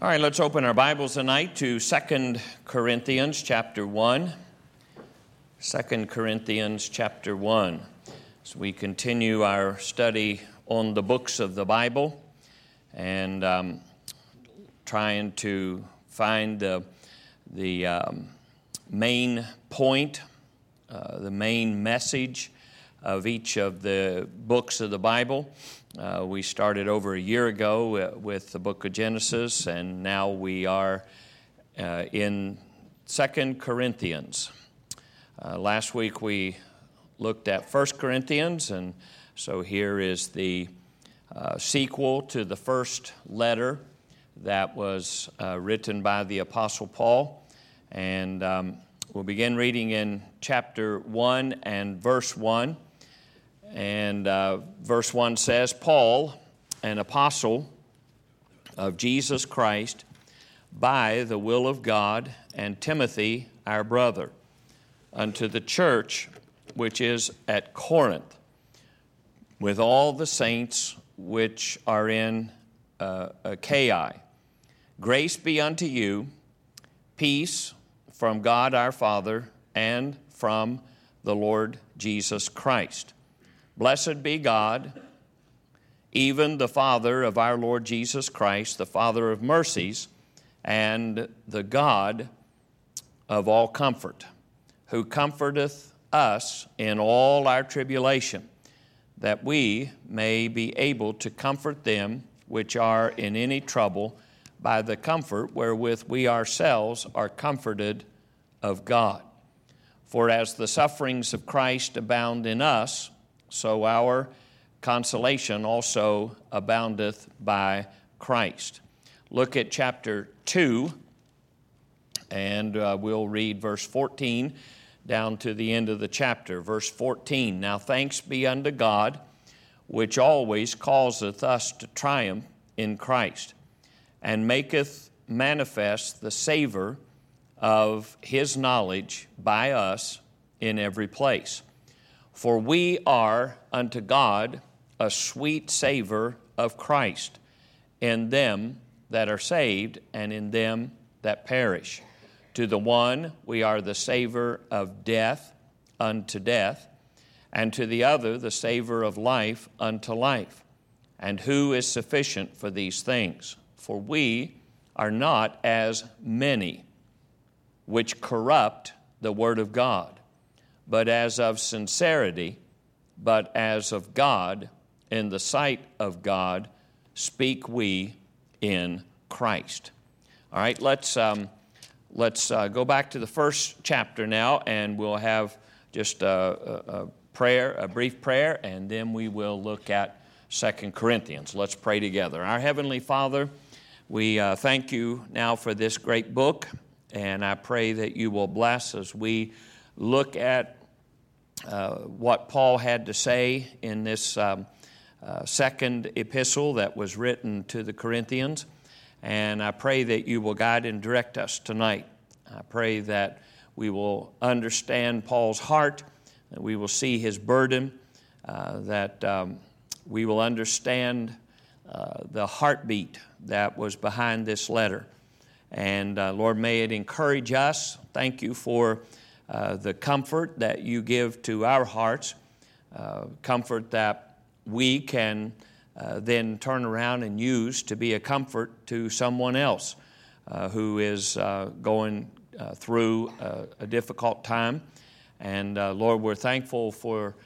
All right, let's open our Bibles tonight to 2 Corinthians chapter 1. 2 Corinthians chapter 1. As we continue our study on the books of the Bible and trying to find the main point, the main message of each of the books of the Bible. We started over a year ago with the book of Genesis, and now we are in 2 Corinthians. Last week we looked at 1 Corinthians, and so here is the sequel to the first letter that was written by the Apostle Paul. And we'll begin reading in chapter 1 and verse 1. And verse 1 says, Paul, an apostle of Jesus Christ, by the will of God, and Timothy, our brother, unto the church which is at Corinth, with all the saints which are in Achaia. Grace be unto you, peace from God our Father, and from the Lord Jesus Christ. Blessed be God, even the Father of our Lord Jesus Christ, the Father of mercies, and the God of all comfort, who comforteth us in all our tribulation, that we may be able to comfort them which are in any trouble by the comfort wherewith we ourselves are comforted of God. For as the sufferings of Christ abound in us, so our consolation also aboundeth by Christ. Look at chapter 2, and we'll read verse 14 down to the end of the chapter. Verse 14, Now thanks be unto God, which always causeth us to triumph in Christ, and maketh manifest the savor of His knowledge by us in every place. For we are unto God a sweet savor of Christ in them that are saved and in them that perish. To the one we are the savor of death unto death, and to the other the savor of life unto life. And who is sufficient for these things? For we are not as many which corrupt the word of God, but as of sincerity, but as of God, in the sight of God, speak we in Christ. All right, let's go back to the first chapter now, and we'll have just a brief prayer, and then we will look at 2 Corinthians. Let's pray together. Our Heavenly Father, we thank you now for this great book, and I pray that you will bless as we look at what Paul had to say in this second epistle that was written to the Corinthians. And I pray that you will guide and direct us tonight. I pray that we will understand Paul's heart, that we will see his burden, that we will understand the heartbeat that was behind this letter. And Lord, may it encourage us. Thank you for the comfort that you give to our hearts, comfort that we can then turn around and use to be a comfort to someone else who is going through a difficult time. And Lord, we're thankful for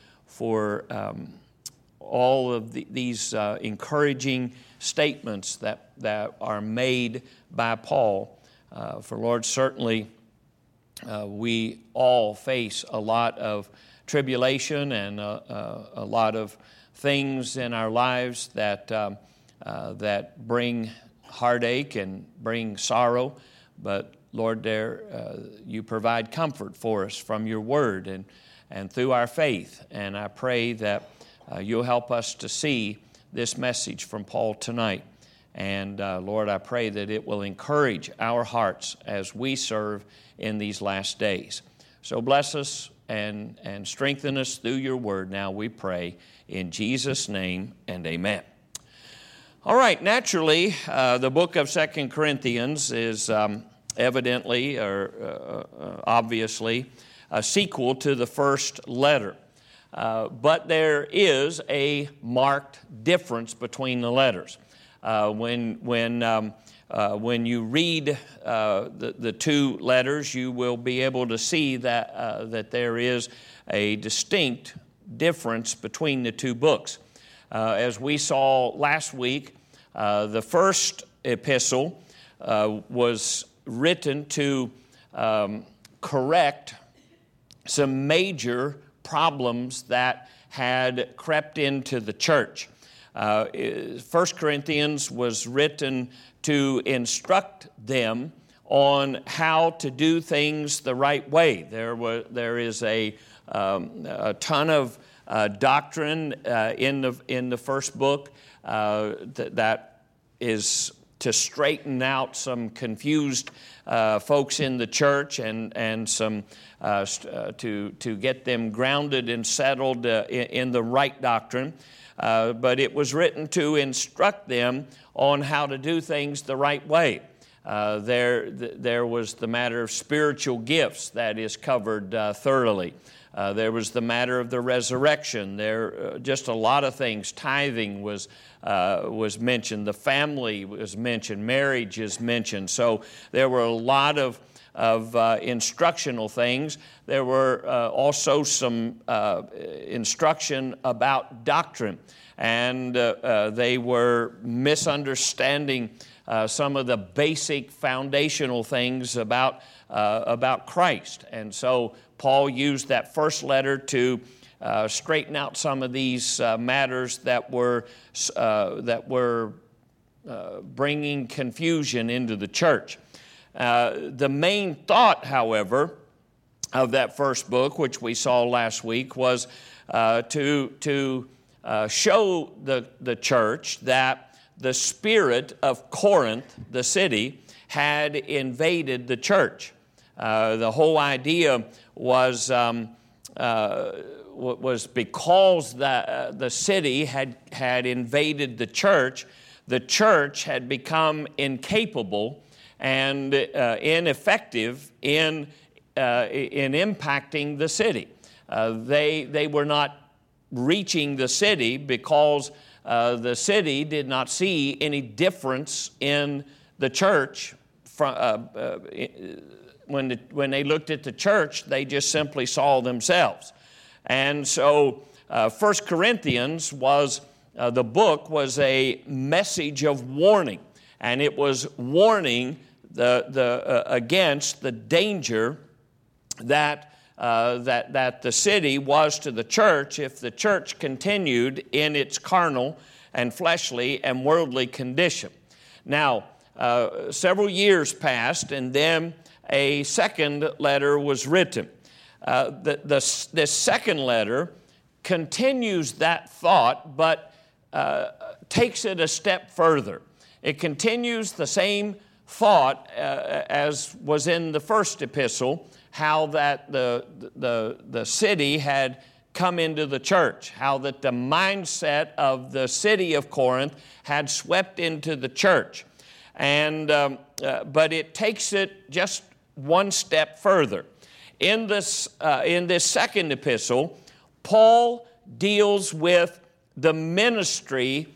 all of these encouraging statements that are made by Paul. For Lord, certainly we all face a lot of tribulation and a lot of things in our lives that bring heartache and bring sorrow. But Lord, you provide comfort for us from your word and through our faith. And I pray that you'll help us to see this message from Paul tonight. And Lord, I pray that it will encourage our hearts as we serve in these last days. So bless us and strengthen us through your word now, we pray, in Jesus' name, and amen. All right, naturally, the book of 2 Corinthians is evidently or obviously a sequel to the first letter. But there is a marked difference between the letters. When you read the two letters, you will be able to see that there is a distinct difference between the two books. As we saw last week, the first epistle was written to correct some major problems that had crept into the church. 1 Corinthians was written to instruct them on how to do things the right way. There is a ton of doctrine in the first book that is to straighten out some confused folks in the church and some to get them grounded and settled in the right doctrine. But it was written to instruct them on how to do things the right way. There was the matter of spiritual gifts that is covered thoroughly. There was the matter of the resurrection. There just a lot of things. Tithing was mentioned. The family was mentioned. Marriage is mentioned. So there were a lot of instructional things. There were also some instruction about doctrine, and they were misunderstanding some of the basic foundational things about Christ. And so Paul used that first letter to straighten out some of these matters that were bringing confusion into the church. The main thought, however, of that first book, which we saw last week, was to show the church that the spirit of Corinth, the city, had invaded the church. The whole idea was because the city had invaded the church had become incapable and ineffective in impacting the city. They were not reaching the city because the city did not see any difference in the church. When they looked at the church, they just simply saw themselves. And so 1 Corinthians the book was a message of warning, and it was warning against the danger that the city was to the church if the church continued in its carnal and fleshly and worldly condition. Now, several years passed, and then a second letter was written. This second letter continues that thought, but takes it a step further. It continues the same thought as was in the first epistle, how that the city had come into the church, how that the mindset of the city of Corinth had swept into the church. And but it takes it just one step further. In this second epistle, Paul deals with the ministry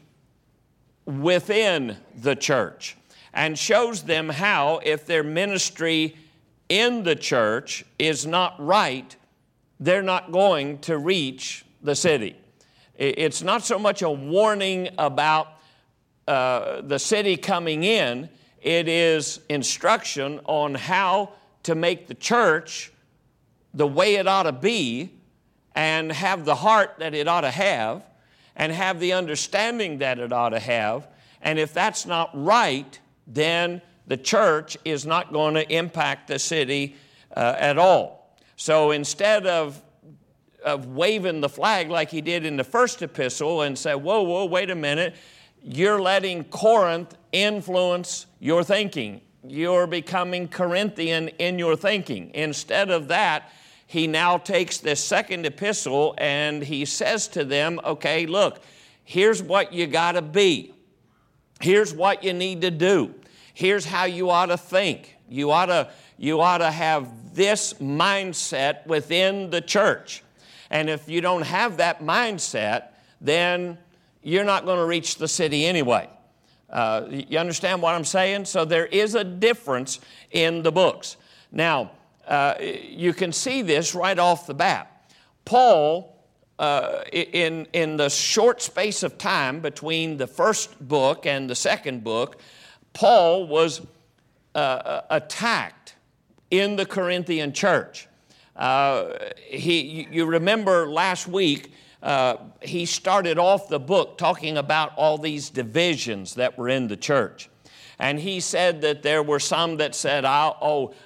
within the church and shows them how, if their ministry in the church is not right, they're not going to reach the city. It's not so much a warning about the city coming in. It is instruction on how to make the church the way it ought to be and have the heart that it ought to have and have the understanding that it ought to have. And if that's not right, then the church is not going to impact the city at all. So instead of waving the flag like he did in the first epistle and say, whoa, wait a minute, you're letting Corinth influence your thinking. You're becoming Corinthian in your thinking. Instead of that, he now takes this second epistle and he says to them, okay, look, here's what you got to be. Here's what you need to do. Here's how you ought to think. You ought to have this mindset within the church. And if you don't have that mindset, then you're not going to reach the city anyway. You understand what I'm saying? So there is a difference in the books. Now, you can see this right off the bat. Paul, in the short space of time between the first book and the second book, Paul was attacked in the Corinthian church. You remember last week, he started off the book talking about all these divisions that were in the church. And he said that there were some that said, I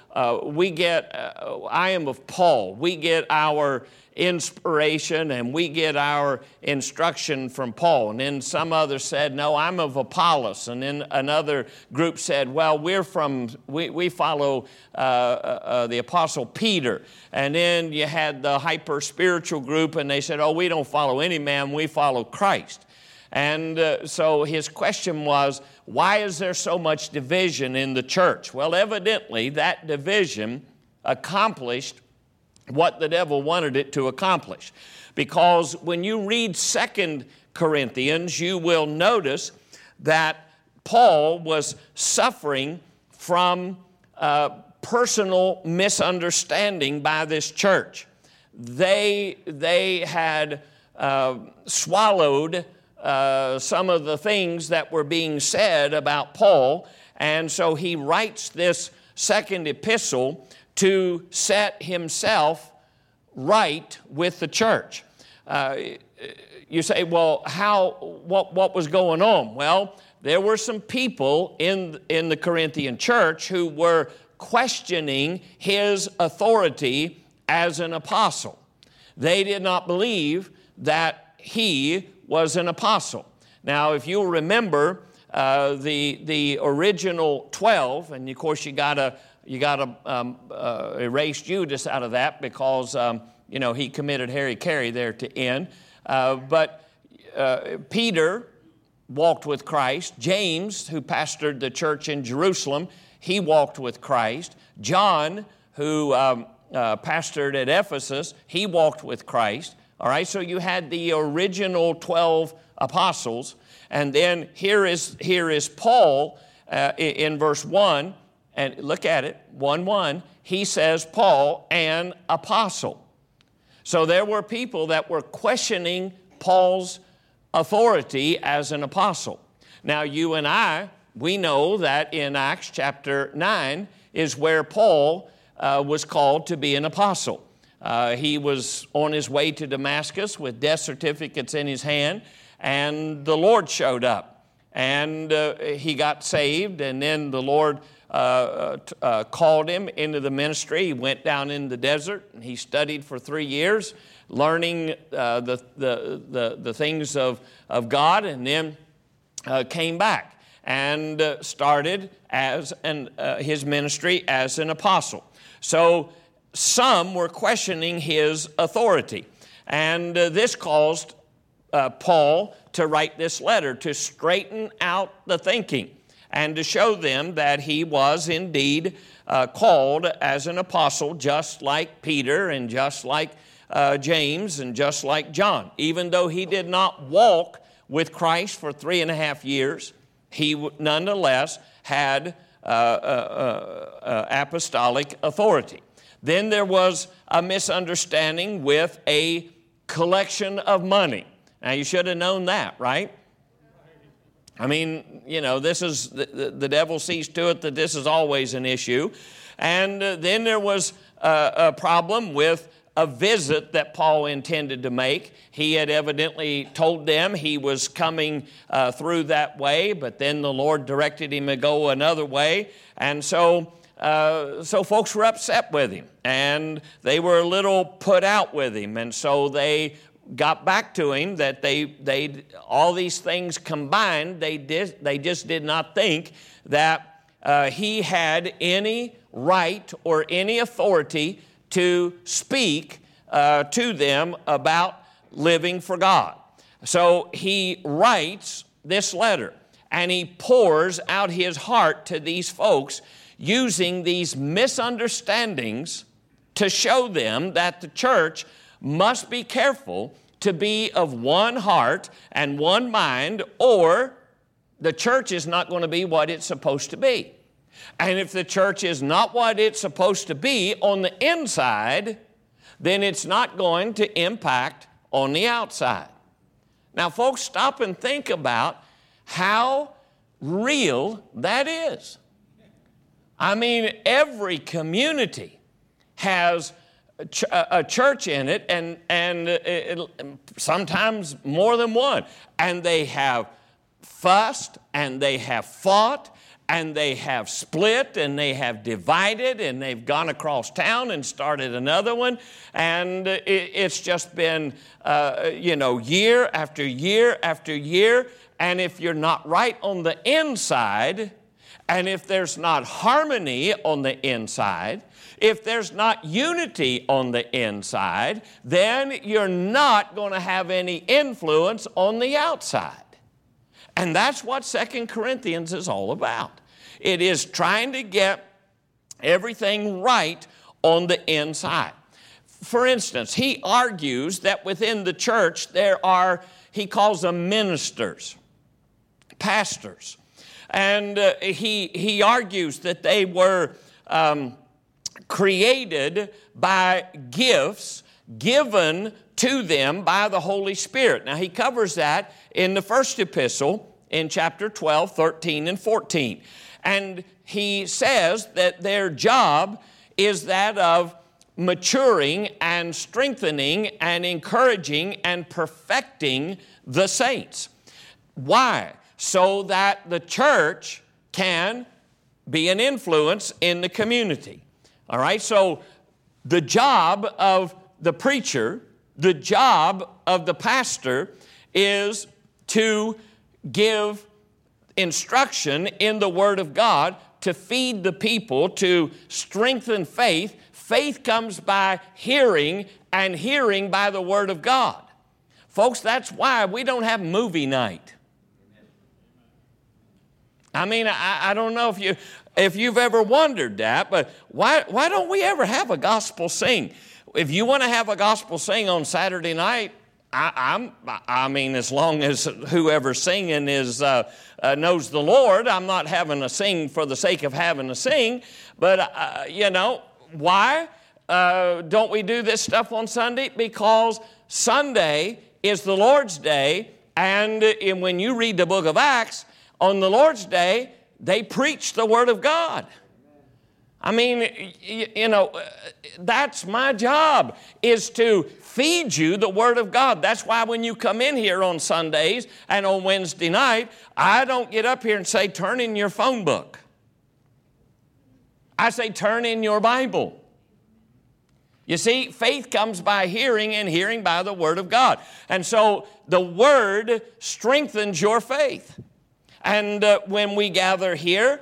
am of Paul. We get our inspiration and we get our instruction from Paul. And then some others said, no, I'm of Apollos. And then another group said, well, we follow the Apostle Peter. And then you had the hyper-spiritual group, and they said, oh, we don't follow any man, we follow Christ. And so his question was, why is there so much division in the church? Well, evidently that division accomplished what the devil wanted it to accomplish. Because when you read 2 Corinthians, you will notice that Paul was suffering from personal misunderstanding by this church. They had swallowed some of the things that were being said about Paul, and so he writes this second epistle to set himself right with the church. You say, well, what was going on? Well, there were some people in the Corinthian church who were questioning his authority as an apostle. They did not believe that he was an apostle. Now, if you'll remember the original 12, and of course you got to erase Judas out of that because he committed Harry-Carry there to end. But Peter walked with Christ. James, who pastored the church in Jerusalem, he walked with Christ. John, who pastored at Ephesus, he walked with Christ. All right, so you had the original 12 apostles, and then here is Paul in verse 1, and look at it, 1:1, he says, Paul, an apostle. So there were people that were questioning Paul's authority as an apostle. Now you and I, we know that in Acts chapter 9 is where Paul was called to be an apostle. He was on his way to Damascus with death certificates in his hand, and the Lord showed up. And he got saved, and then the Lord called him into the ministry. He went down in the desert, and he studied for 3 years, learning the things of God, and then came back and started as his ministry as an apostle. So some were questioning his authority, and this caused Paul to write this letter to straighten out the thinking and to show them that he was indeed called as an apostle, just like Peter and just like James and just like John. Even though he did not walk with Christ for 3.5 years, he nonetheless had apostolic authority. Then there was a misunderstanding with a collection of money. Now, you should have known that, right? I mean, this is, the devil sees to it that this is always an issue. And then there was a problem with a visit that Paul intended to make. He had evidently told them he was coming through that way, but then the Lord directed him to go another way. And so folks were upset with him, and they were a little put out with him. And so they got back to him that they all these things combined, they just did not think that he had any right or any authority to speak to them about living for God. So he writes this letter. and he pours out his heart to these folks using these misunderstandings to show them that the church must be careful to be of one heart and one mind, or the church is not going to be what it's supposed to be. And if the church is not what it's supposed to be on the inside, then it's not going to impact on the outside. Now, folks, stop and think about how real that is. I mean, every community has a church in it, and sometimes more than one. And they have fussed, and they have fought, and they have split, and they have divided, and they've gone across town and started another one. And it's just been, year after year after year. And if you're not right on the inside, and if there's not harmony on the inside, if there's not unity on the inside, then you're not going to have any influence on the outside. And that's what 2 Corinthians is all about. It is trying to get everything right on the inside. For instance, he argues that within the church there are, he calls them ministers, pastors. And he argues that they were created by gifts given to them by the Holy Spirit. Now, he covers that in the first epistle in chapter 12, 13, and 14. And he says that their job is that of maturing and strengthening and encouraging and perfecting the saints. Why? So that the church can be an influence in the community. All right, so the job of the preacher, the job of the pastor is to give instruction in the Word of God, to feed the people, to strengthen faith. Faith comes by hearing, and hearing by the Word of God. Folks, that's why we don't have movie night. I mean, I don't know if you've ever wondered that, but why don't we ever have a gospel sing? If you want to have a gospel sing on Saturday night, I mean, as long as whoever's singing knows the Lord, I'm not having a sing for the sake of having a sing. But, why don't we do this stuff on Sunday? Because Sunday is the Lord's Day, and when you read the book of Acts, on the Lord's Day, they preach the Word of God. I mean, that's my job, is to feed you the Word of God. That's why when you come in here on Sundays and on Wednesday night, I don't get up here and say, turn in your phone book. I say, turn in your Bible. You see, faith comes by hearing, and hearing by the Word of God. And so the Word strengthens your faith. And when we gather here,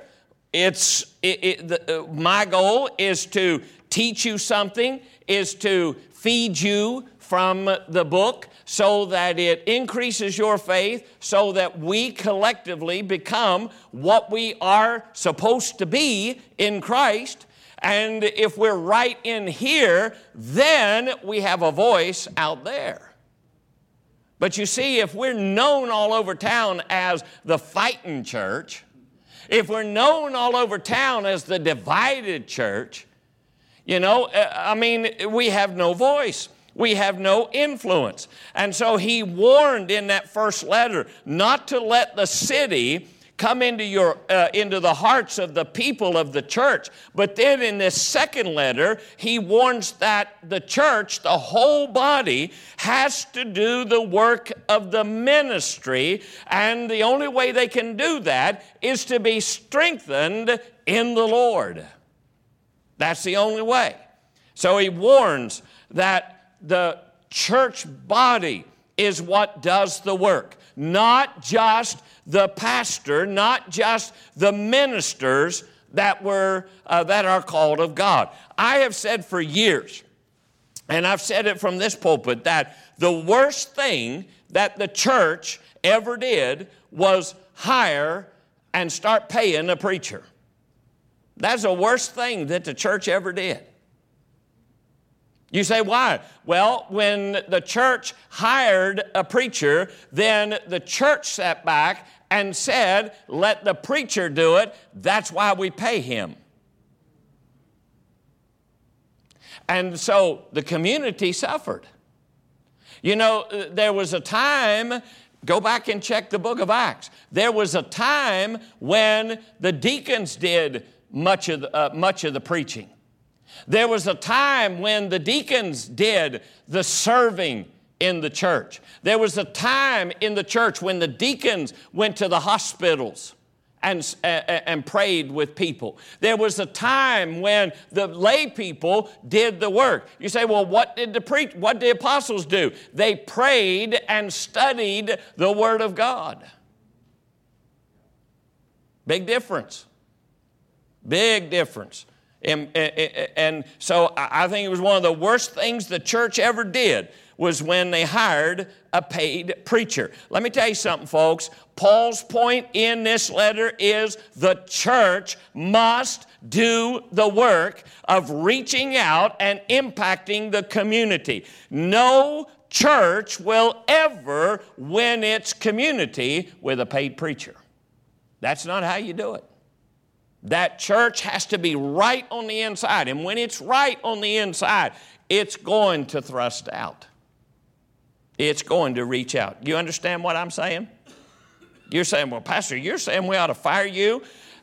my goal is to teach you something, is to feed you from the book so that it increases your faith, so that we collectively become what we are supposed to be in Christ. And if we're right in here, then we have a voice out there. But you see, if we're known all over town as the fighting church, if we're known all over town as the divided church, we have no voice. We have no influence. And so he warned in that first letter not to let the city come into the hearts of the people of the church. But then in this second letter, he warns that the church, the whole body, has to do the work of the ministry. And the only way they can do that is to be strengthened in the Lord. That's the only way. So he warns that the church body is what does the work, not just the pastor, not just the ministers that are called of God. I have said for years, and I've said it from this pulpit, that the worst thing that the church ever did was hire and start paying a preacher. That's the worst thing that the church ever did. You say, why? Well, when the church hired a preacher, then the church sat back and said, let the preacher do it. That's why we pay him. And so the community suffered. You know, there was a time, go back and check the book of Acts. There was a time when the deacons did much of the preaching. There was a time when the deacons did the serving in the church. There was a time in the church when the deacons went to the hospitals and prayed with people. There was a time when the lay people did the work. You say, well, what did the apostles do? They prayed and studied the Word of God. Big difference. Big difference. And so I think it was one of the worst things the church ever did was when they hired a paid preacher. Let me tell you something, folks. Paul's point in this letter is the church must do the work of reaching out and impacting the community. No church will ever win its community with a paid preacher. That's not how you do it. That church has to be right on the inside. And when it's right on the inside, it's going to thrust out. It's going to reach out. You understand what I'm saying? You're saying, well, Pastor, you're saying we ought to fire you?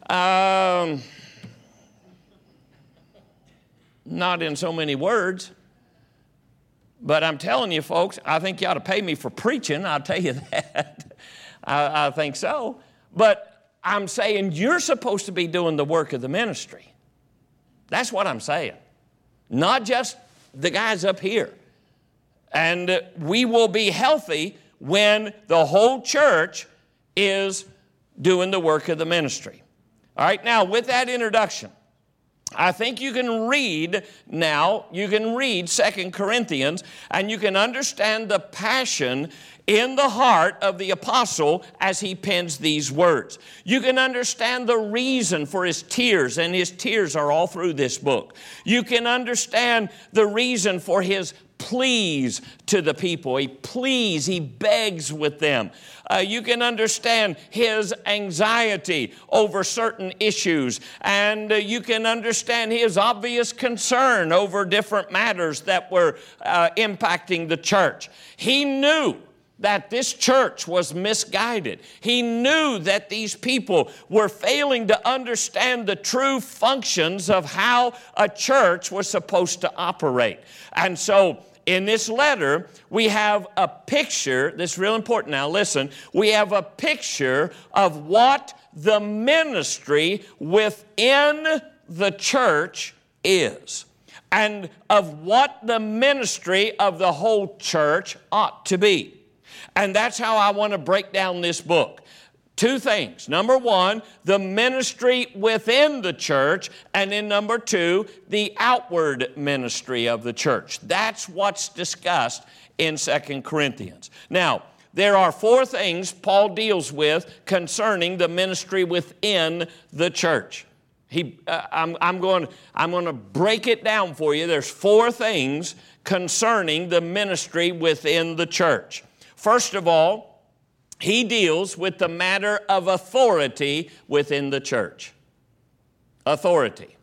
Not in so many words. But I'm telling you, folks, I think you ought to pay me for preaching. I'll tell you that. I think so. But I'm saying you're supposed to be doing the work of the ministry. That's what I'm saying. Not just the guys up here. And we will be healthy when the whole church is doing the work of the ministry. All right, now with that introduction, I think you can read now, you can read 2 Corinthians, and you can understand the passion in the heart of the apostle as he pens these words. You can understand the reason for his tears, and his tears are all through this book. You can understand the reason for his pleas to the people. He begs with them. You can understand his anxiety over certain issues, and you can understand his obvious concern over different matters that were impacting the church. He knew that this church was misguided. He knew that these people were failing to understand the true functions of how a church was supposed to operate. And so in this letter, we have a picture, this is real important now, listen, we have a picture of what the ministry within the church is, and of what the ministry of the whole church ought to be. And that's how I want to break down this book. Two things. Number one, the ministry within the church. And then number two, the outward ministry of the church. That's what's discussed in 2 Corinthians. Now, there are four things Paul deals with concerning the ministry within the church. I'm going to break it down for you. There's four things concerning the ministry within the church. First of all, he deals with the matter of authority within the church. Authority.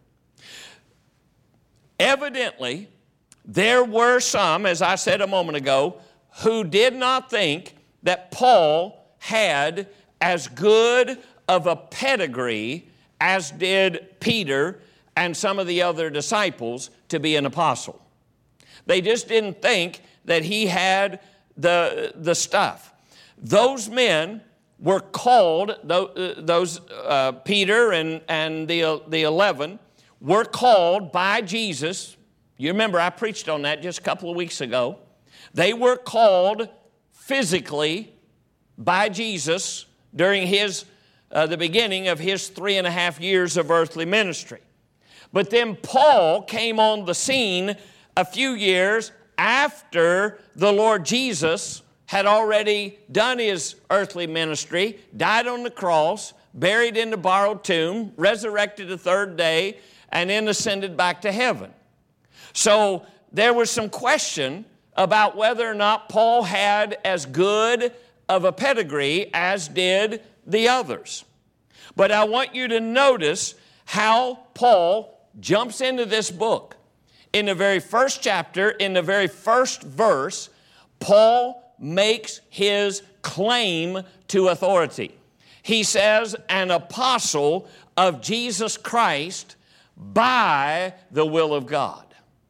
Evidently, there were some, as I said a moment ago, who did not think that Paul had as good of a pedigree as did Peter and some of the other disciples to be an apostle. They just didn't think that he had the stuff. Those men were called, Peter and the 11 were called by Jesus. You remember I preached on that just a couple of weeks ago. They were called physically by Jesus during the beginning of his 3.5 years of earthly ministry. But then Paul came on the scene a few years after the Lord Jesus had already done his earthly ministry, died on the cross, buried in the borrowed tomb, resurrected the third day, and then ascended back to heaven. So there was some question about whether or not Paul had as good of a pedigree as did the others. But I want you to notice how Paul jumps into this book. In the very first chapter, in the very first verse, Paul makes his claim to authority. He says, an apostle of Jesus Christ by the will of God.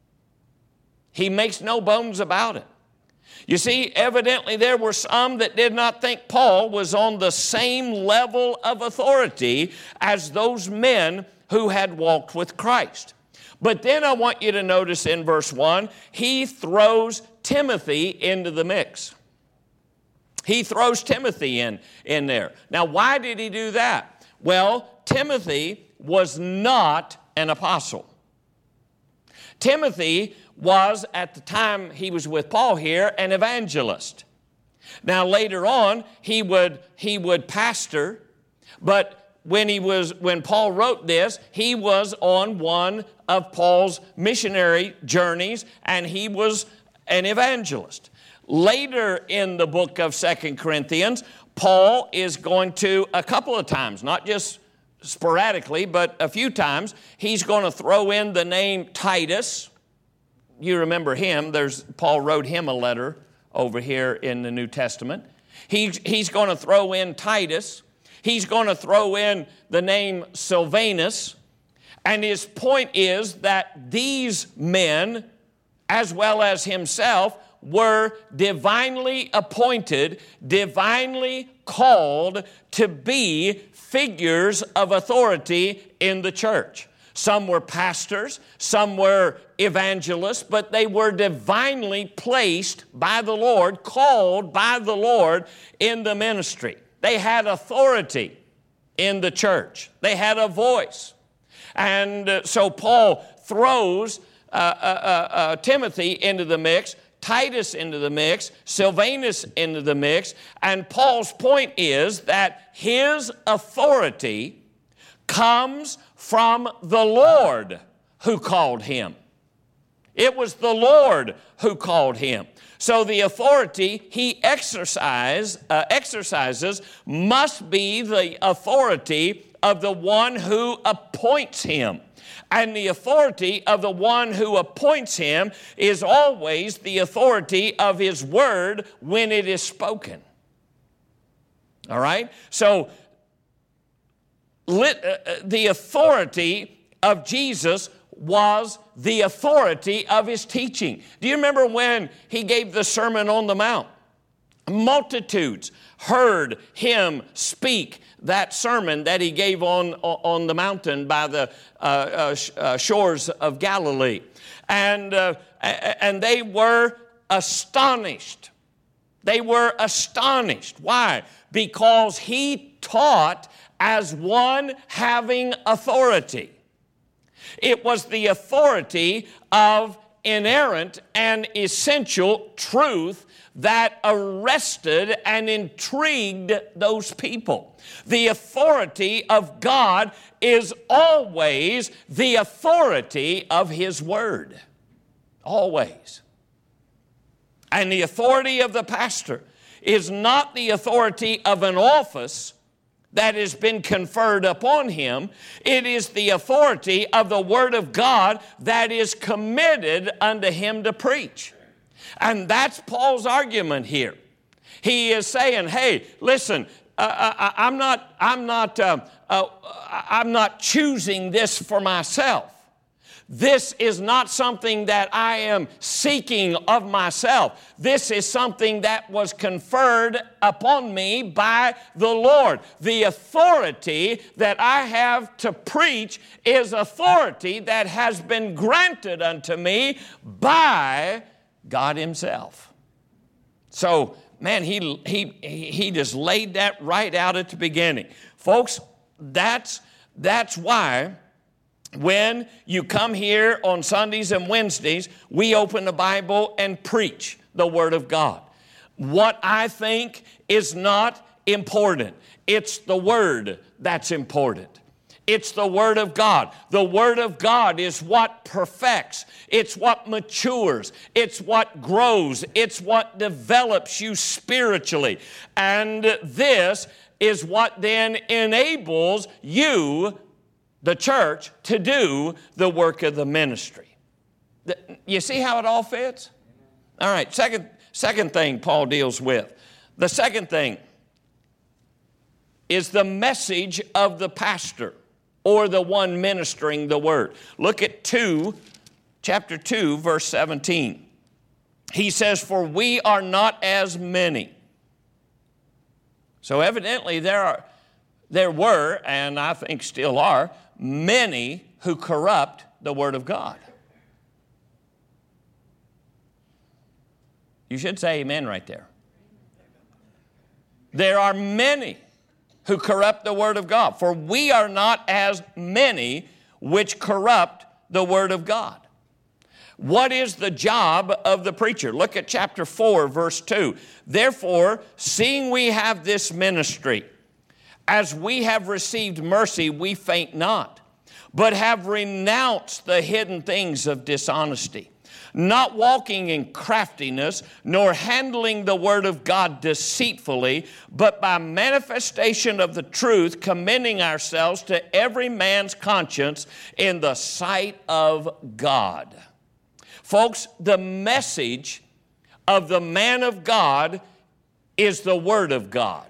He makes no bones about it. You see, evidently there were some that did not think Paul was on the same level of authority as those men who had walked with Christ. But then I want you to notice in verse 1, he throws Timothy into the mix. He throws Timothy in there. Now, why did he do that? Well, Timothy was not an apostle. Timothy was, at the time he was with Paul here, an evangelist. Now, later on, he would pastor, but when Paul wrote this, he was on one of Paul's missionary journeys, and he was an evangelist. Later in the book of 2 Corinthians, Paul is going to, a couple of times, not just sporadically, but a few times, he's going to throw in the name Titus. You remember him. Paul wrote him a letter over here in the New Testament. He's going to throw in Titus. He's going to throw in the name Silvanus. And his point is that these men, as well as himself, were divinely appointed, divinely called to be figures of authority in the church. Some were pastors, some were evangelists, but they were divinely placed by the Lord, called by the Lord in the ministry. They had authority in the church. They had a voice. And so Paul throws Timothy into the mix, Titus into the mix, Silvanus into the mix, and Paul's point is that his authority comes from the Lord who called him. It was the Lord who called him. So the authority he exercises must be the authority of the one who appoints him. And the authority of the one who appoints him is always the authority of his word when it is spoken. All right? So the authority of Jesus was the authority of his teaching. Do you remember when he gave the Sermon on the Mount? Multitudes heard him speak that sermon that he gave on the mountain by the shores of Galilee. And they were astonished. They were astonished. Why? Because he taught as one having authority. It was the authority of inerrant and essential truth that arrested and intrigued those people. The authority of God is always the authority of His Word. Always. And the authority of the pastor is not the authority of an office that has been conferred upon him. It is the authority of the Word of God that is committed unto him to preach. And that's Paul's argument here. He is saying, hey, listen, I'm not choosing this for myself. This is not something that I am seeking of myself. This is something that was conferred upon me by the Lord. The authority that I have to preach is authority that has been granted unto me by God Himself. So, man, he just laid that right out at the beginning. Folks, that's why when you come here on Sundays and Wednesdays, we open the Bible and preach the Word of God. what I think is not important. It's the Word that's important. It's the Word of God. The Word of God is what perfects. It's what matures. It's what grows. It's what develops you spiritually. And this is what then enables you, the church, to do the work of the ministry. You see how it all fits? All right, second thing Paul deals with. The second thing is the message of the pastor, or the one ministering the word. Look at chapter 2, verse 17. He says, "For we are not as many." So evidently there were, and I think still are, many who corrupt the word of God. You should say amen right there. There are many who corrupt the word of God. For we are not as many which corrupt the word of God. What is the job of the preacher? Look at chapter 4, verse 2. "Therefore, seeing we have this ministry, as we have received mercy, we faint not, but have renounced the hidden things of dishonesty, not walking in craftiness, nor handling the word of God deceitfully, but by manifestation of the truth, commending ourselves to every man's conscience in the sight of God." Folks, the message of the man of God is the Word of God.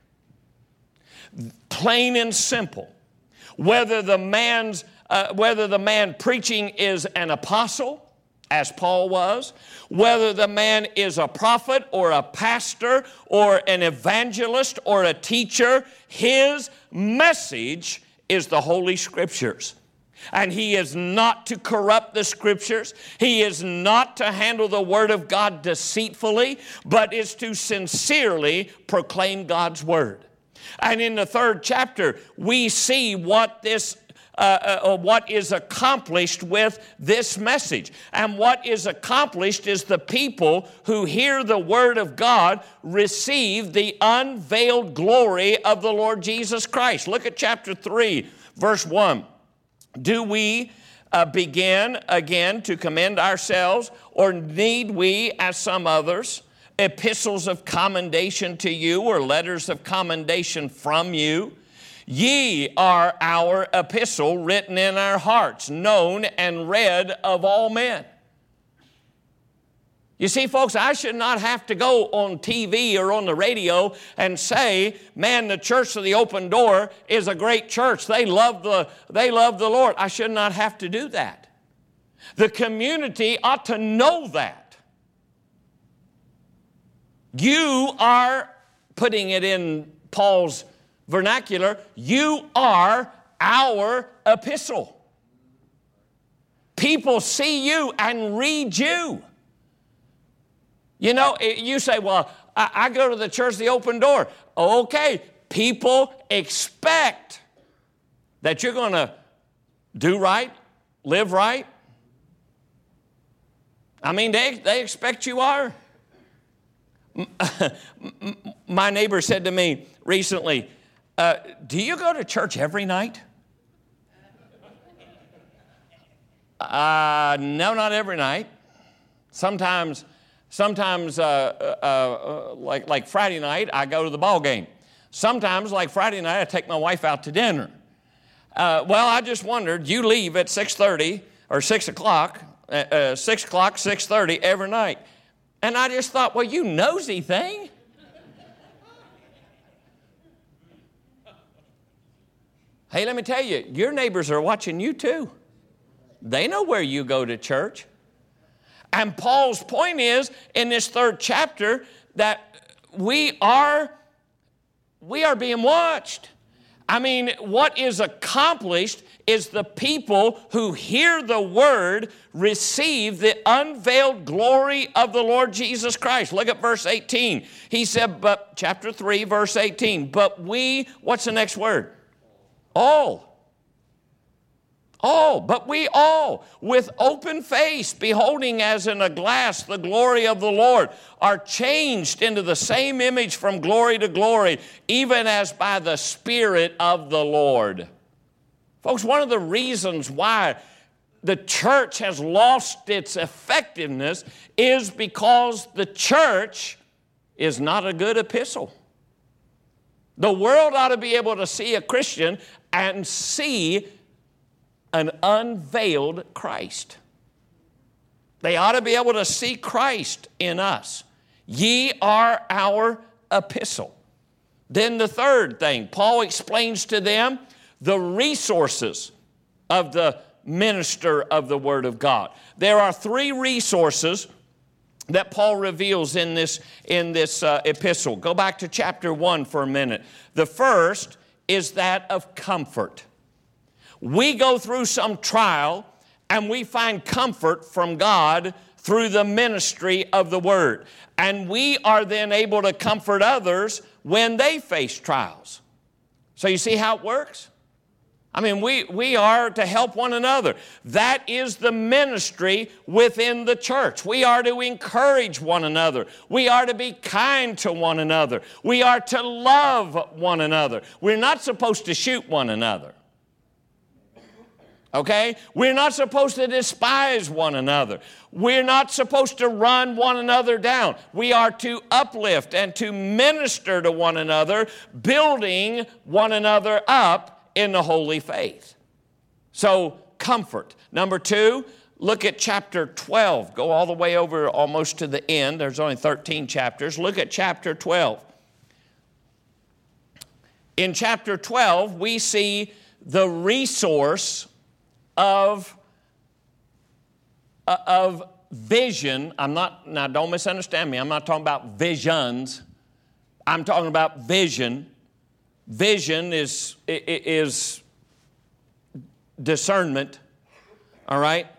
Plain and simple. Whether the man preaching is an apostle, as Paul was, whether the man is a prophet or a pastor or an evangelist or a teacher, his message is the Holy Scriptures. And he is not to corrupt the Scriptures. He is not to handle the Word of God deceitfully, but is to sincerely proclaim God's Word. And in the 3rd chapter, we see what is accomplished with this message. And what is accomplished is the people who hear the Word of God receive the unveiled glory of the Lord Jesus Christ. Look at chapter 3, verse 1. "Do we begin again to commend ourselves, or need we, as some others, epistles of commendation to you, or letters of commendation from you? Ye are our epistle, written in our hearts, known and read of all men." You see, folks, I should not have to go on TV or on the radio and say, "Man, the Church of the Open Door is a great church. They love the Lord." I should not have to do that. The community ought to know that. You are, putting it in Paul's vernacular, you are our epistle. People see you and read you. You know, you say, "Well, I go to the Church of the Open Door." Okay, people expect that you're going to do right, live right. I mean, they expect you are. My neighbor said to me recently, "Do you go to church every night?" No, not every night. Sometimes like Friday night, I go to the ball game. Sometimes, like Friday night, I take my wife out to dinner. Well, I just wondered, you leave at 6:30 or 6 o'clock, 6:30 every night. And I just thought, well, you nosy thing. Hey, let me tell you, your neighbors are watching you too. They know where you go to church. And Paul's point is, in this 3rd chapter, that we are being watched. I mean, what is accomplished is the people who hear the Word receive the unveiled glory of the Lord Jesus Christ. Look at verse 18. He said, but chapter 3, verse 18, but we, what's the next word? All. All, but we all, with open face, beholding as in a glass the glory of the Lord, are changed into the same image from glory to glory, even as by the Spirit of the Lord. Folks, one of the reasons why the church has lost its effectiveness is because the church is not a good epistle. The world ought to be able to see a Christian and see an unveiled Christ. They ought to be able to see Christ in us. Ye are our epistle. Then the third thing, Paul explains to them the resources of the minister of the Word of God. There are three resources that Paul reveals in this epistle. Go back to chapter 1 for a minute. The first is that of comfort. We go through some trial and we find comfort from God through the ministry of the Word. And we are then able to comfort others when they face trials. So you see how it works? I mean, we are to help one another. That is the ministry within the church. We are to encourage one another. We are to be kind to one another. We are to love one another. We're not supposed to shoot one another. Okay? We're not supposed to despise one another. We're not supposed to run one another down. We are to uplift and to minister to one another, building one another up in the holy faith. So, comfort. Number two, look at chapter 12. Go all the way over almost to the end. There's only 13 chapters. Look at chapter 12. In chapter 12, we see the resource of vision. Now don't misunderstand me. I'm not talking about visions. I'm talking about vision. Vision is discernment, all right?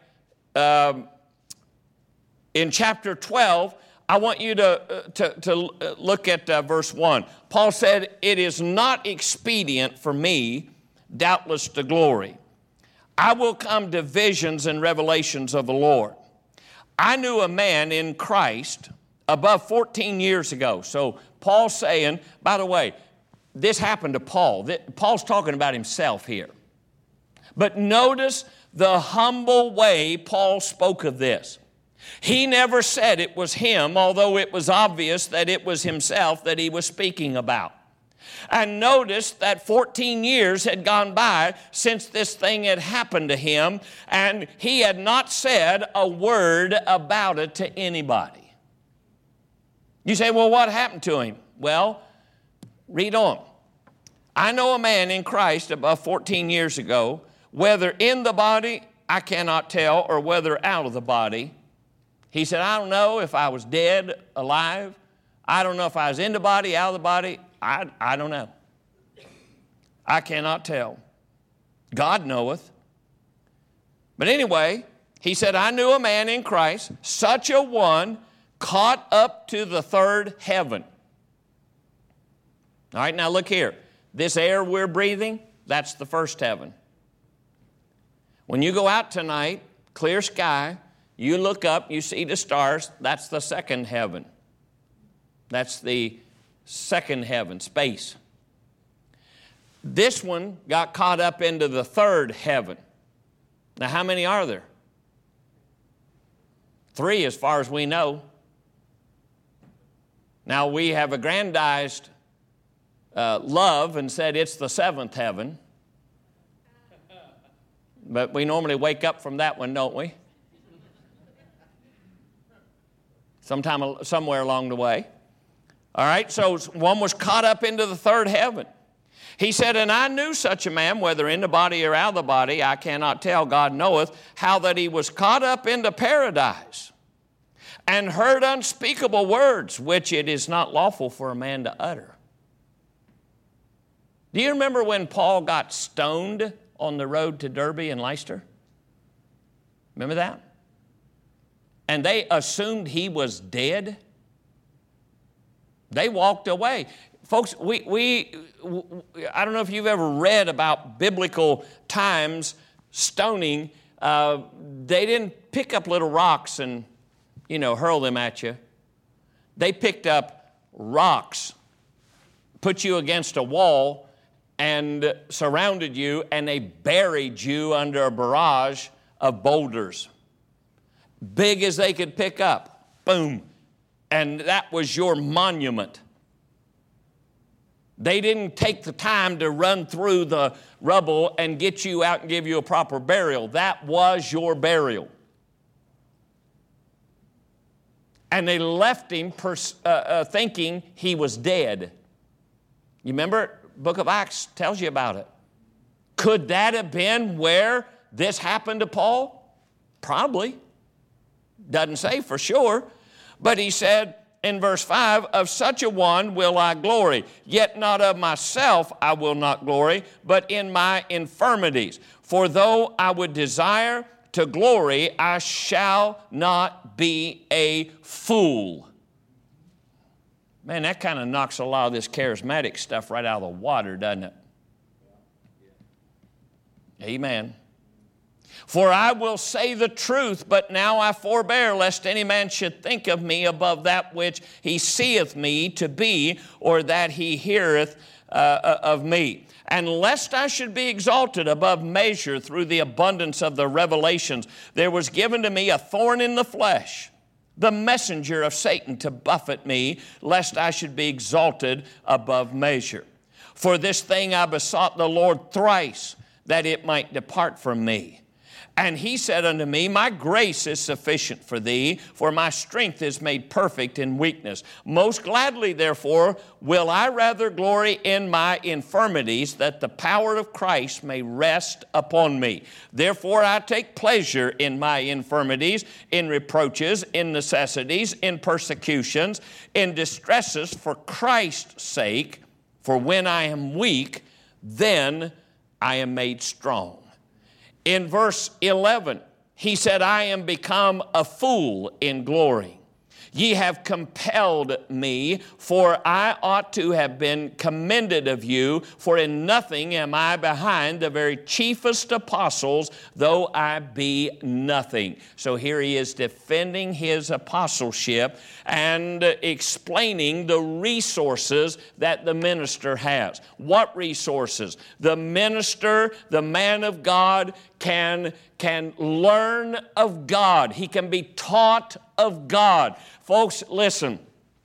In chapter 12, I want you to look at verse 1. Paul said, "It is not expedient for me, doubtless to glory. I will come to visions and revelations of the Lord. I knew a man in Christ above 14 years ago." So Paul's saying, by the way, this happened to Paul. Paul's talking about himself here. But notice the humble way Paul spoke of this. He never said it was him, although it was obvious that it was himself that he was speaking about. And notice that 14 years had gone by since this thing had happened to him, and he had not said a word about it to anybody. You say, well, what happened to him? Well, read on. "I know a man in Christ above 14 years ago, whether in the body, I cannot tell, or whether out of the body." He said, "I don't know if I was dead, alive. I don't know if I was in the body, out of the body. I don't know. I cannot tell. God knoweth." But anyway, he said, "I knew a man in Christ, such a one, caught up to the third heaven." All right, now look here. This air we're breathing, that's the first heaven. When you go out tonight, clear sky, you look up, you see the stars, that's the second heaven. That's the second heaven, space. This one got caught up into the third heaven. Now, how many are there? 3 as far as we know. Now, we have aggrandized love and said it's the 7th heaven. But we normally wake up from that one, don't we? Somewhere along the way. All right, so one was caught up into the third heaven. He said, "And I knew such a man, whether in the body or out of the body, I cannot tell, God knoweth, how that he was caught up into paradise, and heard unspeakable words, which it is not lawful for a man to utter." Do you remember when Paul got stoned on the road to Derbe and Lystra? Remember that? And they assumed he was dead. They walked away. Folks, I don't know if you've ever read about biblical times stoning, they didn't pick up little rocks and, hurl them at you. They picked up rocks, put you against a wall, and surrounded you, and they buried you under a barrage of boulders, big as they could pick up. Boom. And that was your monument. They didn't take the time to run through the rubble and get you out and give you a proper burial. That was your burial. And they left him thinking he was dead. You remember, Book of Acts tells you about it. Could that have been where this happened to Paul? Probably. Doesn't say for sure. But he said in verse 5, of such a one will I glory, yet not of myself I will not glory, but in my infirmities. For though I would desire to glory, I shall not be a fool. Man, that kind of knocks a lot of this charismatic stuff right out of the water, doesn't it? Amen. For I will say the truth, but now I forbear, lest any man should think of me above that which he seeth me to be, or that he heareth of me. And lest I should be exalted above measure through the abundance of the revelations, there was given to me a thorn in the flesh, the messenger of Satan to buffet me, lest I should be exalted above measure. For this thing I besought the Lord thrice, that it might depart from me. And he said unto me, my grace is sufficient for thee, for my strength is made perfect in weakness. Most gladly, therefore, will I rather glory in my infirmities, that the power of Christ may rest upon me. Therefore I take pleasure in my infirmities, in reproaches, in necessities, in persecutions, in distresses for Christ's sake. For when I am weak, then I am made strong. In verse 11, he said, I am become a fool in glory. Ye have compelled me, for I ought to have been commended of you, for in nothing am I behind the very chiefest apostles, though I be nothing. So here he is defending his apostleship and explaining the resources that the minister has. What resources? The minister, the man of God, can learn of God. He can be taught of God. Folks, listen,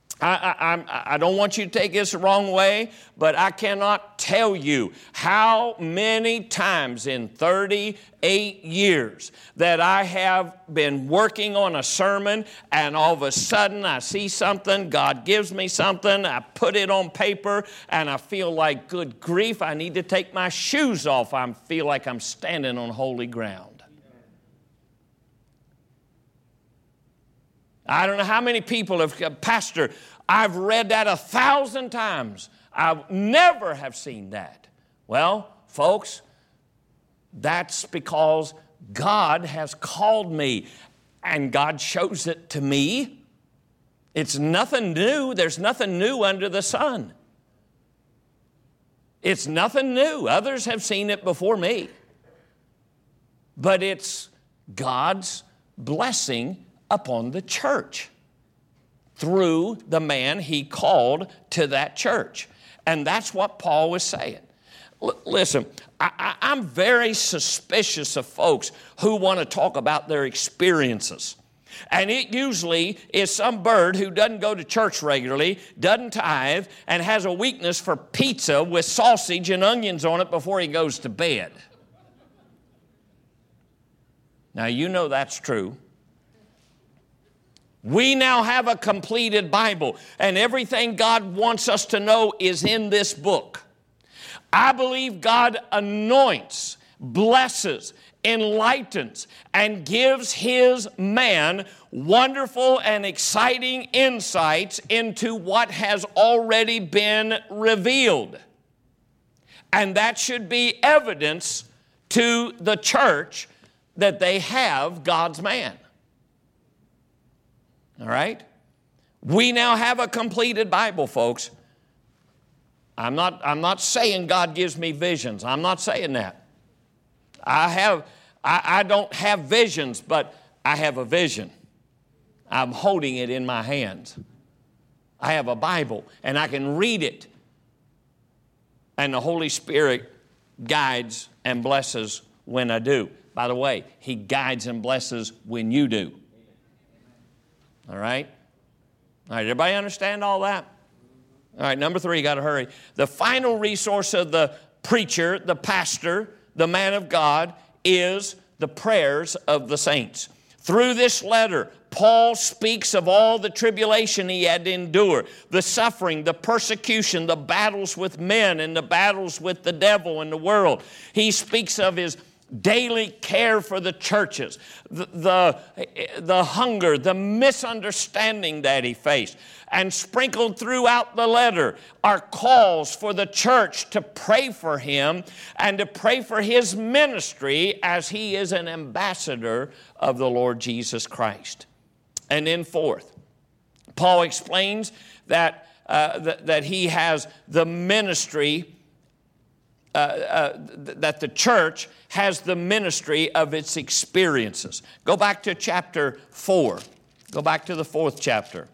I don't want you to take this the wrong way, but I cannot tell you how many times in 38 years that I have been working on a sermon, and all of a sudden I see something, God gives me something, I put it on paper, and I feel like, good grief, I need to take my shoes off. I feel like I'm standing on holy ground. I don't know how many people have, Pastor, I've read that 1,000 times. I never have seen that. Well, folks, that's because God has called me, and God shows it to me. It's nothing new. There's nothing new under the sun. It's nothing new. Others have seen it before me. But it's God's blessing upon the church through the man he called to that church. And that's what Paul was saying. Listen, I'm very suspicious of folks who want to talk about their experiences. And it usually is some bird who doesn't go to church regularly, doesn't tithe, and has a weakness for pizza with sausage and onions on it before he goes to bed. Now, you know that's true. We now have a completed Bible, and everything God wants us to know is in this book. I believe God anoints, blesses, enlightens, and gives His man wonderful and exciting insights into what has already been revealed. And that should be evidence to the church that they have God's man. All right? We now have a completed Bible, folks. I'm not saying God gives me visions. I'm not saying that. I don't have visions, but I have a vision. I'm holding it in my hands. I have a Bible, and I can read it. And the Holy Spirit guides and blesses when I do. By the way, He guides and blesses when you do. All right? All right, everybody understand all that? All right, number 3, you got to hurry. The final resource of the preacher, the pastor, the man of God, is the prayers of the saints. Through this letter, Paul speaks of all the tribulation he had to endure, the suffering, the persecution, the battles with men and the battles with the devil and the world. He speaks of his daily care for the churches, the hunger, the misunderstanding that he faced. And sprinkled throughout the letter are calls for the church to pray for him and to pray for his ministry as he is an ambassador of the Lord Jesus Christ. And then fourth, Paul explains that he has the ministry, that the church has the ministry of its experiences. Go back to chapter 4. Go back to the 4th chapter.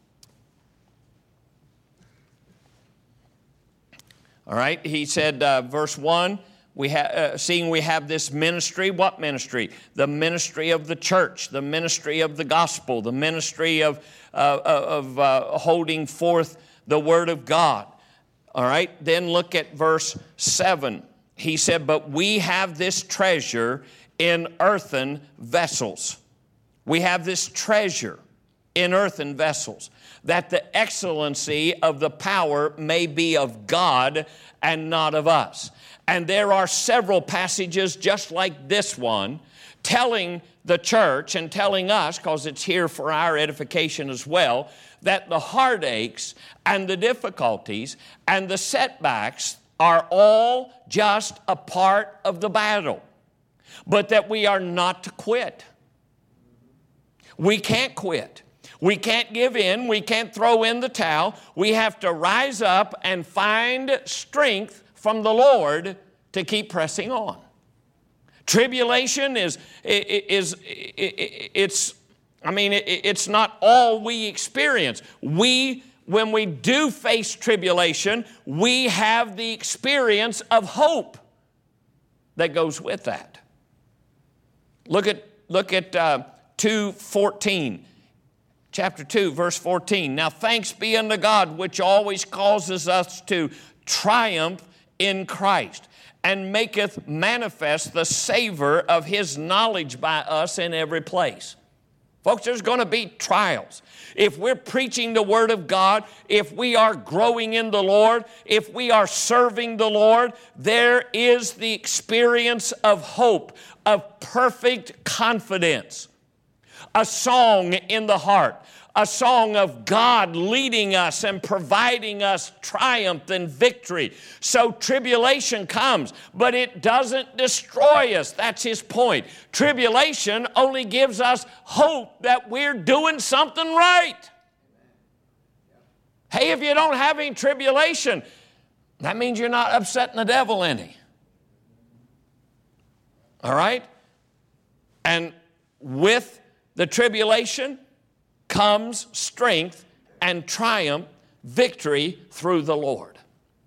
All right, he said, verse 1, seeing we have this ministry. What ministry? The ministry of the church, the ministry of the gospel, the ministry of holding forth the word of God. All right, then look at verse 7. He said, but we have this treasure in earthen vessels. We have this treasure in earthen vessels, that the excellency of the power may be of God and not of us. And there are several passages just like this one telling the church and telling us, because it's here for our edification as well, that the heartaches and the difficulties and the setbacks are all just a part of the battle, but that we are not to quit. We can't quit. We can't give in. We can't throw in the towel. We have to rise up and find strength from the Lord to keep pressing on. Tribulation it's not all we experience. When we do face tribulation, we have the experience of hope that goes with that. Look at 2:14. Chapter 2, verse 14. Now thanks be unto God, which always causes us to triumph in Christ, and maketh manifest the savor of His knowledge by us in every place. Folks, there's going to be trials. If we're preaching the Word of God, if we are growing in the Lord, if we are serving the Lord, there is the experience of hope, of perfect confidence. A song in the heart, a song of God leading us and providing us triumph and victory. So tribulation comes, but it doesn't destroy us. That's his point. Tribulation only gives us hope that we're doing something right. Hey, if you don't have any tribulation, that means you're not upsetting the devil any. All right? And with the tribulation comes strength and triumph, victory through the Lord.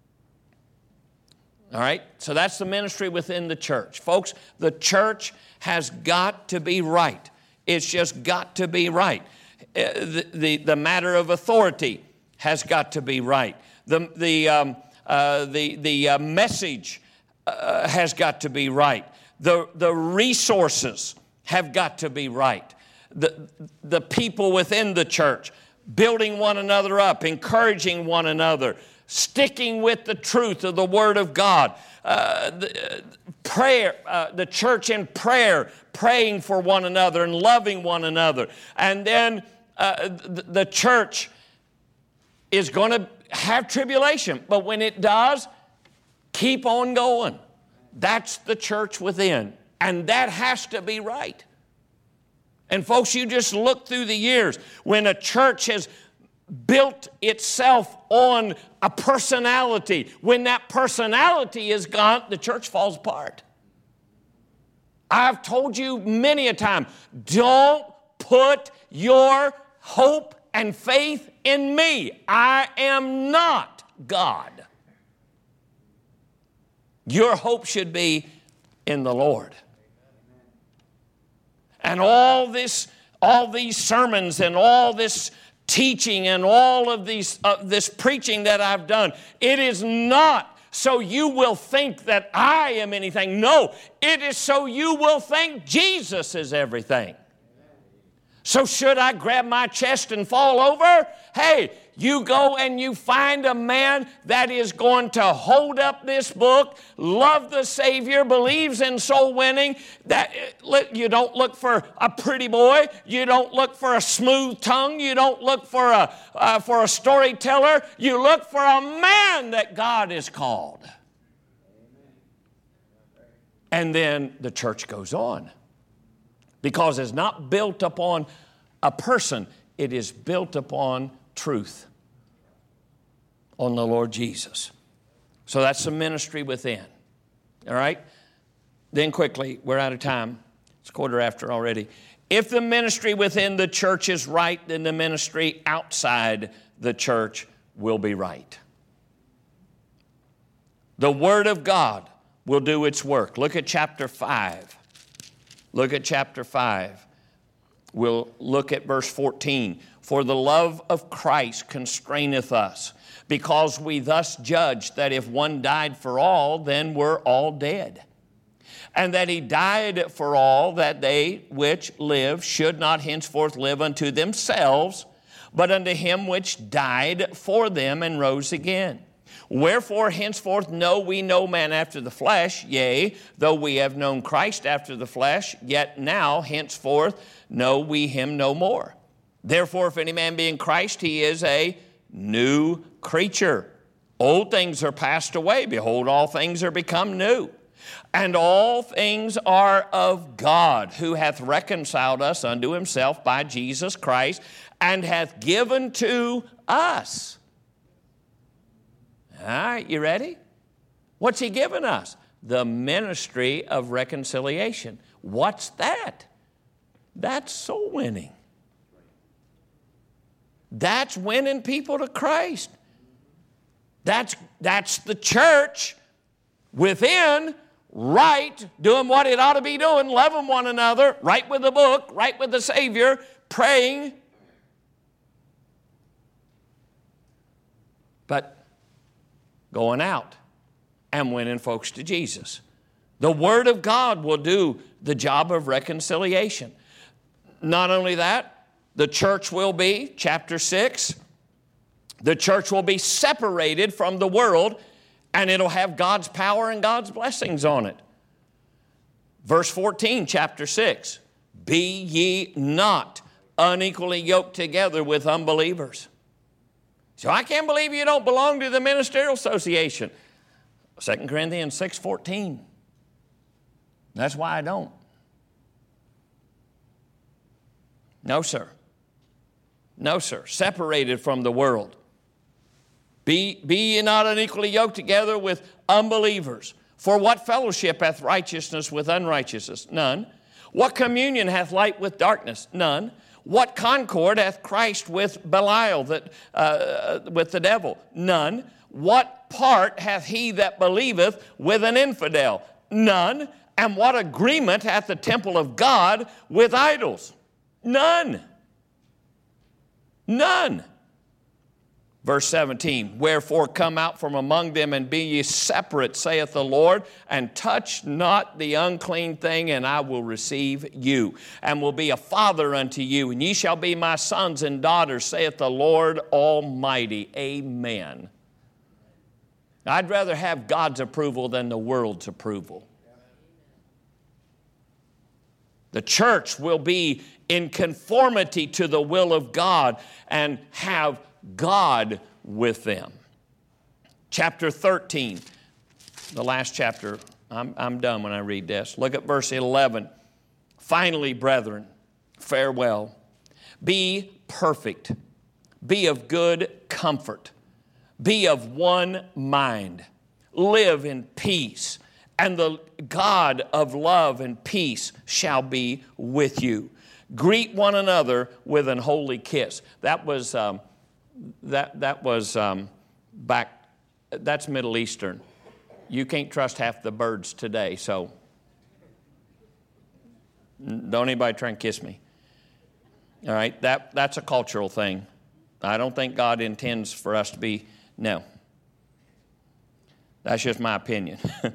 All right? So that's the ministry within the church. Folks, the church has got to be right. It's just got to be right. The matter of authority has got to be right. The message has got to be right. The resources have got to be right. The people within the church, building one another up, encouraging one another, sticking with the truth of the Word of God, prayer, the church in prayer, praying for one another and loving one another. And then the church is going to have tribulation, but when it does, keep on going. That's the church within, and that has to be right. And folks, you just look through the years when a church has built itself on a personality. When that personality is gone, the church falls apart. I've told you many a time, don't put your hope and faith in me. I am not God. Your hope should be in the Lord. And all these sermons and all this teaching and all of this preaching that I've done, it is not so you will think that I am anything. No, it is so you will think Jesus is everything. So should I grab my chest and fall over? Hey, you go and you find a man that is going to hold up this book, love the Savior, believes in soul winning. That you don't look for a pretty boy. You don't look for a smooth tongue. You don't look for a storyteller. You look for a man that God has called. And then the church goes on. Because it's not built upon a person. It is built upon truth. On the Lord Jesus. So that's the ministry within. All right? Then quickly, we're out of time. It's 1:15 already. If the ministry within the church is right, then the ministry outside the church will be right. The Word of God will do its work. Look at chapter 5. Look at chapter 5. We'll look at verse 14. For the love of Christ constraineth us, because we thus judge that if one died for all, then we're all dead. And that he died for all, that they which live should not henceforth live unto themselves, but unto him which died for them and rose again. Wherefore henceforth know we no man after the flesh, yea, though we have known Christ after the flesh, yet now henceforth know we him no more. Therefore if any man be in Christ, he is a new creature. Old things are passed away. Behold, all things are become new. And all things are of God, who hath reconciled us unto himself by Jesus Christ, and hath given to us. All right, you ready? What's he given us? The ministry of reconciliation. What's that? That's soul winning. That's winning people to Christ. That's the church within, right, doing what it ought to be doing, loving one another, right with the book, right with the Savior, praying. But going out and winning folks to Jesus. The Word of God will do the job of reconciliation. Not only that, the church will be, chapter 6, the church will be separated from the world, and it'll have God's power and God's blessings on it. Verse 14, chapter 6, be ye not unequally yoked together with unbelievers. So I can't believe you don't belong to the ministerial association. 2 Corinthians 6:14. That's why I don't. No, sir. No, sir. Separated from the world. Be ye not unequally yoked together with unbelievers. For what fellowship hath righteousness with unrighteousness? None. What communion hath light with darkness? None. What concord hath Christ with Belial, with the devil? None. What part hath he that believeth with an infidel? None. And what agreement hath the temple of God with idols? None. None. Verse 17, wherefore come out from among them and be ye separate, saith the Lord, and touch not the unclean thing, and I will receive you, and will be a father unto you, and ye shall be my sons and daughters, saith the Lord Almighty. Amen. I'd rather have God's approval than the world's approval. The church will be in conformity to the will of God and have God with them. Chapter 13, the last chapter. I'm done when I read this. Look at verse 11. Finally, brethren, farewell. Be perfect. Be of good comfort. Be of one mind. Live in peace, and the God of love and peace shall be with you. Greet one another with an holy kiss. That was back. That's Middle Eastern. You can't trust half the birds today, so don't anybody try and kiss me. All right, that's a cultural thing. I don't think God intends for us to be, no. That's just my opinion.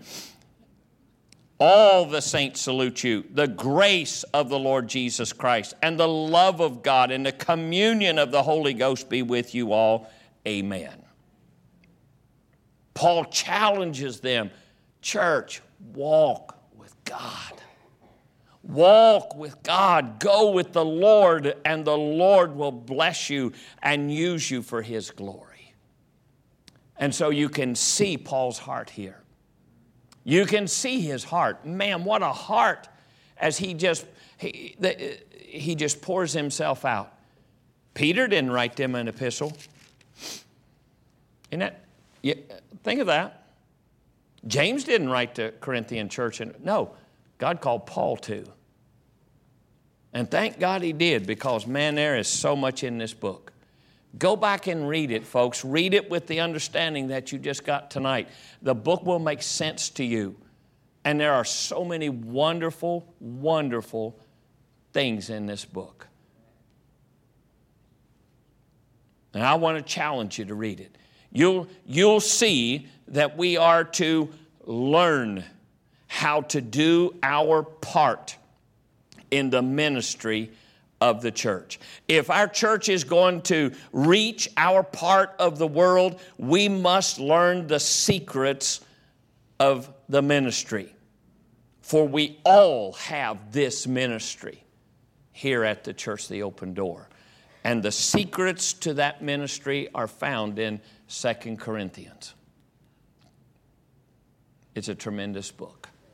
All the saints salute you. The grace of the Lord Jesus Christ and the love of God and the communion of the Holy Ghost be with you all. Amen. Paul challenges them, church, walk with God. Walk with God. Go with the Lord, and the Lord will bless you and use you for His glory. And so you can see Paul's heart here. You can see his heart. Man, what a heart as he just pours himself out. Peter didn't write them an epistle. Isn't that? Think of that. James didn't write the Corinthian church. No, God called Paul to. And thank God he did, because, man, there is so much in this book. Go back and read it, folks. Read it with the understanding that you just got tonight. The book will make sense to you. And there are so many wonderful, wonderful things in this book. And I want to challenge you to read it. You'll see that we are to learn how to do our part in the ministry of the church. If our church is going to reach our part of the world, we must learn the secrets of the ministry. For we all have this ministry here at the Church of the Open Door. And the secrets to that ministry are found in 2 Corinthians. It's a tremendous book.